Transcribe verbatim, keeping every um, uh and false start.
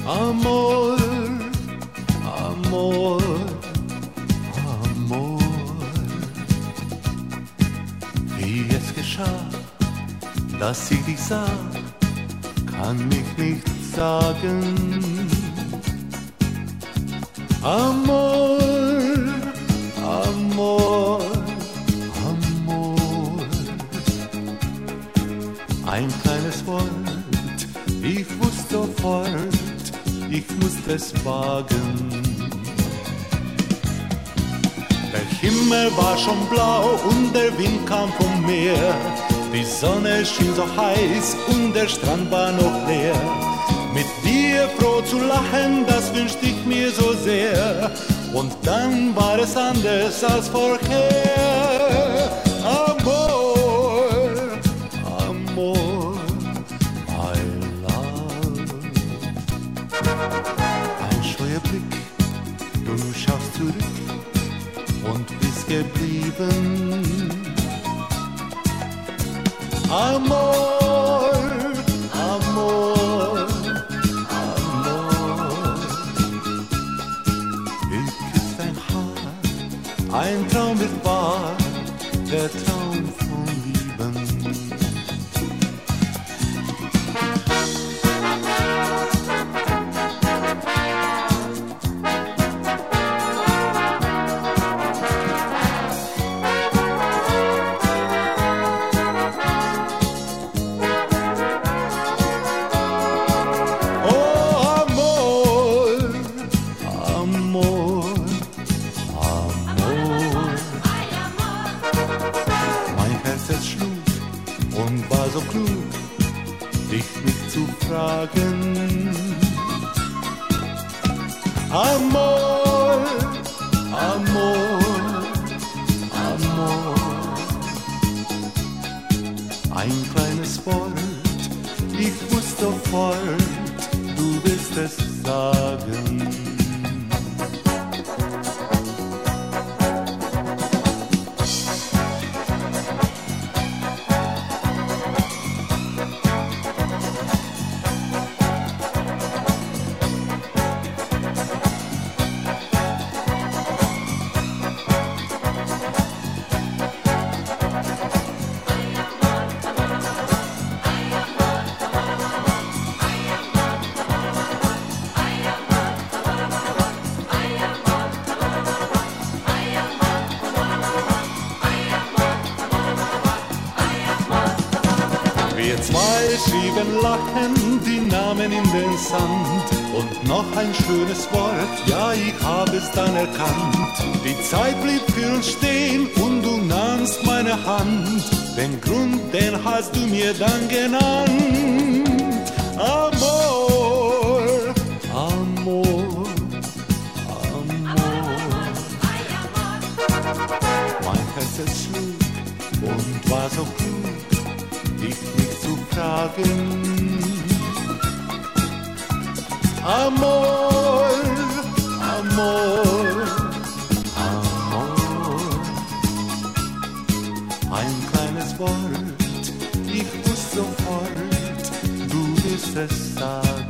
Amor, Amor, Amor. Wie es geschah, dass ich dich sah, kann ich nicht sagen. Amor, Amor, Amor. Ein kleines Wort, ich wusste sofort, ich musste es wagen. Der Himmel war schon blau und der Wind kam vom Meer. Die Sonne schien so heiß und der Strand war noch leer. Mit dir froh zu lachen, das wünschte ich mir so sehr. Und dann war es anders als vorher. Amor, Amor, my love. Ein scheuer Blick, du schaust zurück und bist geblieben. Amor, Amor, Amor. Ich küss dein Haar, ein Traum wird wahr, der Traum von Lieben. Und war so klug, dich nicht zu fragen. Amor, Amor, Amor. Ein kleines Wort, ich wusste sofort, du willst es sagen. Wir zwei schrieben lachend die Namen in den Sand. Und noch ein schönes Wort, ja, ich habe es dann erkannt. Die Zeit blieb für uns stehen und du nahmst meine Hand. Den Grund, den hast du mir dann genannt. Amor, Amor, Amor. Mein Herz es schlug und war so klug, dich nicht zu fragen. Amor, Amor, Amor. Ein kleines Wort, ich wusste sofort, du wirst es sagen.